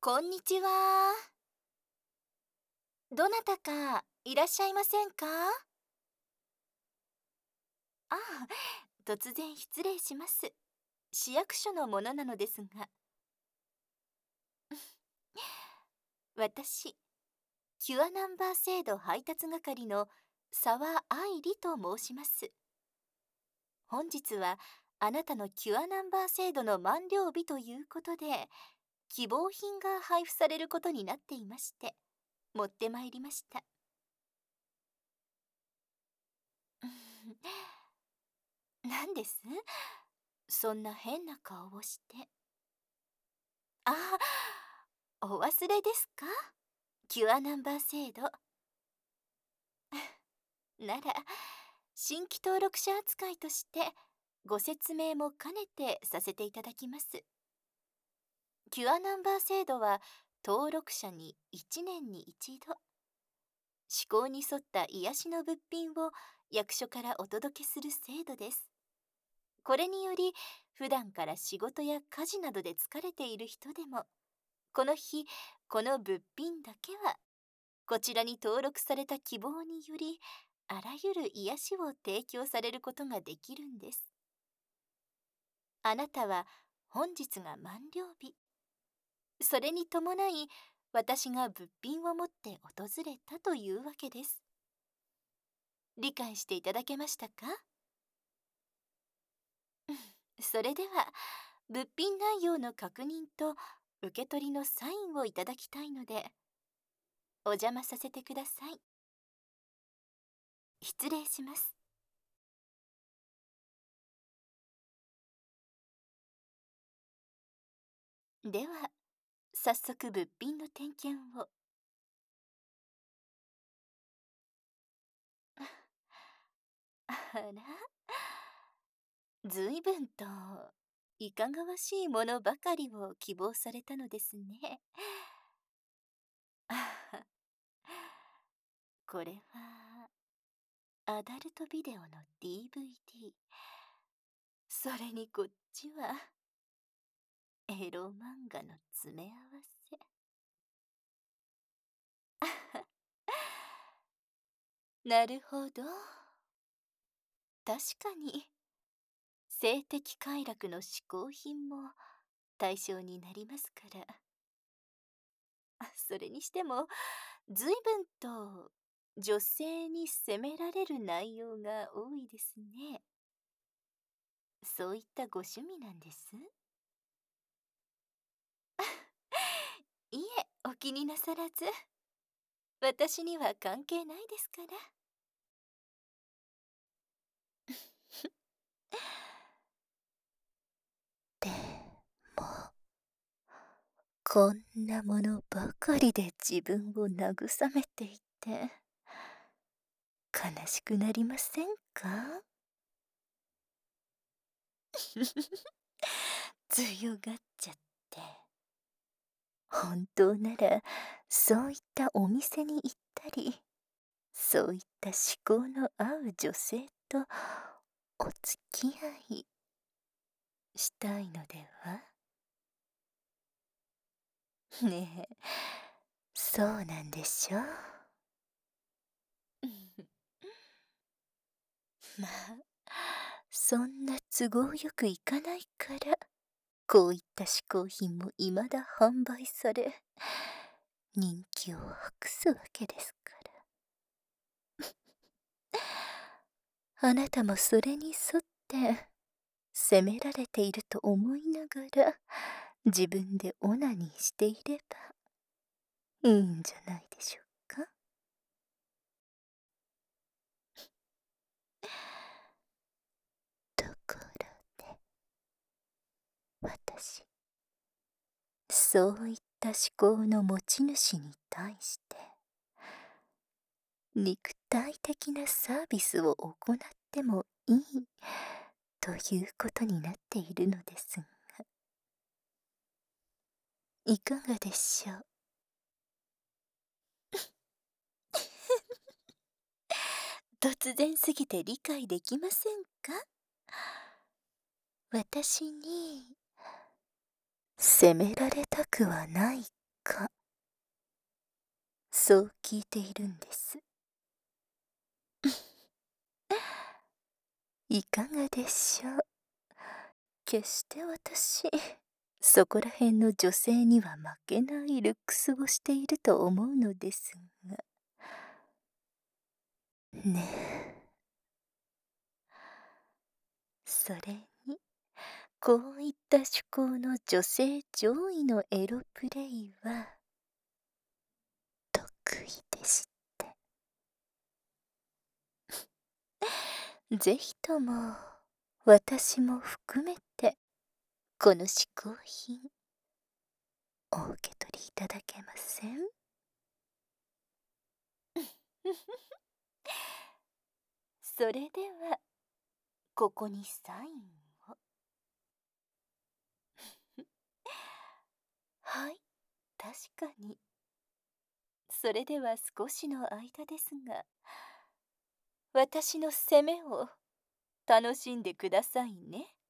こんにちは。どなたかいらっしゃいませんか？ああ、突然失礼します。市役所の者なのですが、私、キュアナンバー制度配達係の沢愛理と申します。本日はあなたのキュアナンバー制度の満了日ということで、希望品が配布されることになっていまして、持ってまいりました。何です？そんな変な顔をして。ああ、お忘れですか？キュアナンバー制度。なら、新規登録者扱いとしてご説明も兼ねてさせていただきます。キュアナンバー制度は登録者に1年に一度、思考に沿った癒しの物品を役所からお届けする制度です。これにより、普段から仕事や家事などで疲れている人でも、この日、この物品だけは、こちらに登録された希望により、あらゆる癒しを提供されることができるんです。あなたは本日が満了日。それに伴い、私が物品を持って訪れたというわけです。理解していただけましたか？それでは、物品内容の確認と受け取りのサインをいただきたいので、お邪魔させてください。失礼します。では、早速物品の点検を。あら、ずいぶんといかがわしいものばかりを希望されたのですね。これはアダルトビデオの DVD。それにこっちはエロ漫画の詰め合わせ。なるほど。確かに性的快楽の嗜好品も対象になりますから。それにしても随分と女性に責められる内容が多いですね。そういったご趣味なんです？いえ、お気になさらず。私には関係ないですから。でも、こんなものばかりで自分を慰めていて、悲しくなりませんか？強がっちゃって。本当なら、そういったお店に行ったり、そういった思考の合う女性とお付き合いしたいのでは？ねえ、そうなんでしょ？まあ、そんな都合よくいかないから、こういった嗜好品も未だ販売され、人気を博すわけですから。あなたもそれに沿って責められていると思いながら、自分でオナニーしていればいいんじゃないでしょうか。ところで、私、そういった思考の持ち主に対して、肉体的なサービスを行ってもいいということになっているのですが、いかがでしょう？突然すぎて理解できませんか？私に責められたくはないか、そう聞いているんです。いかがでしょう。決して私、そこら辺の女性には負けないルックスをしていると思うのですが。ねえ。それに、こういった趣向の女性上位のエロプレイは、得意でして。ぜひとも、私も含めて、この嗜好品、お受け取りいただけません？それでは、ここにサインを。はい、確かに。それでは少しの間ですが、私の攻めを楽しんでくださいね。